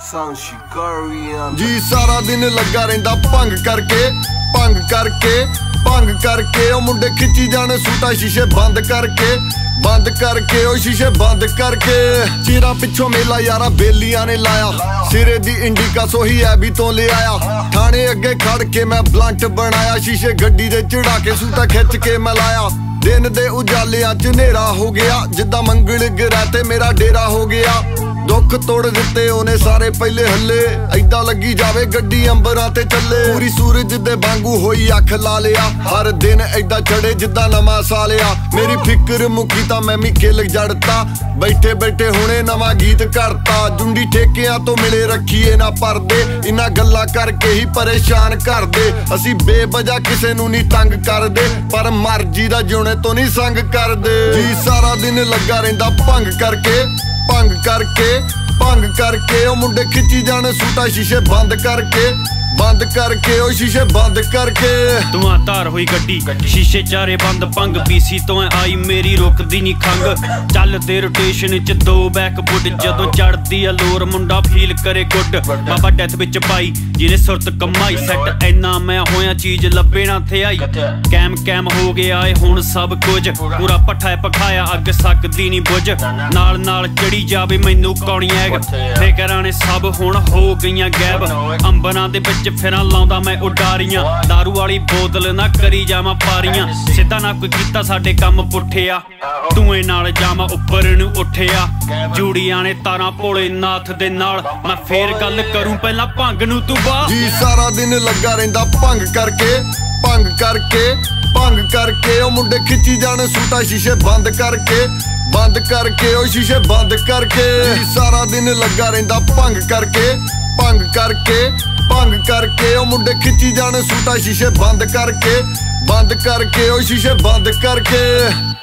जी सारा दिन लगा रहिंदा भंग करके ओ मुंडे खिची जाने सूटा शीशे बंद करके ओ शीशे बंद करके चीरा पिछों मेला यारा बेलियां ने लाया सिरे दी इंडिका सोही ऐबी तो ले आया थाने अगे खड़ के मैं ब्लंट बनाया शीशे गड्डी दे चढ़ा के सूटा खिच के मैं लाया दिन दे उजालियां च नेरा हो गया जिद्दां मंगल गिरा ते मेरा डेरा हो गया दुख तोड़ दिते ओने सारे पहले हल्ले ऐदा लगी जावे गड्डी अंबरां ते चले पूरी सूरज दे वांगू होई अख ला लिया हर दिन ऐदा चढ़े जिद्दां नवां सालिया मेरी फिक्र मुकी तां मैं भी किल जड़ता बैठे बैठे हुणे नवां गीत करता जुंडी ठेकियां तो मिले रखीए ना परदे इन्हां गल्लां करके ही परेशान कर दे असी बेवजह किसे नूं नहीं तंग करदे पर मर्जी दा जिउणे तो नहीं संग करदे जी सारा दिन लगा रहिंदा भंग करके ओ मुंडे खिची जाने सूटा शीशे बंद करके ओ शीशे बंद करके धुआं धार हुई गड्डी शीशे चारे बंद भंग पीसी तो आई मेरी रोकदी नी खंग चलदे रोटेशन च दो बैकफुट जदों चढ़दी आ लोर मुंडा फील करे गुड बाबा डेथ विच पाई जिने सुरत कमाई सैट इन्ना मैं होया चीज लब्बे ना थे आई कैम हो गया है हुण सब कुछ पूरा पट्ठा पखाया अग सकदी नी बुझ नाल चढ़ी जावे मैनू कौनी ऐग फिकरां ने सब हुण हो गईयां गैब अंबरां दे विच फिरां लाउंदा मैं उडारियां दारू वाली बोतल ना करी जावां पारियां सिद्धा ना कोई कीता साडे काम पुठिया धुएं नाल जावां उपर नूं उठिया जूड़ियां ने तारां भोले नाथ दे नाल मैं फेर गल करूं पहलां भंग नूं तू बा जी सारा दिन लगा रहिंदा भंग करके ओ मुंडे खिची जाने सूटा शीशे बंद करके ओ शीशे बंद करके सारा दिन लगा रहिंदा भंग करके ओ मुंडे खिची जाने सूटा शीशे बंद करके ओ शीशे बंद करके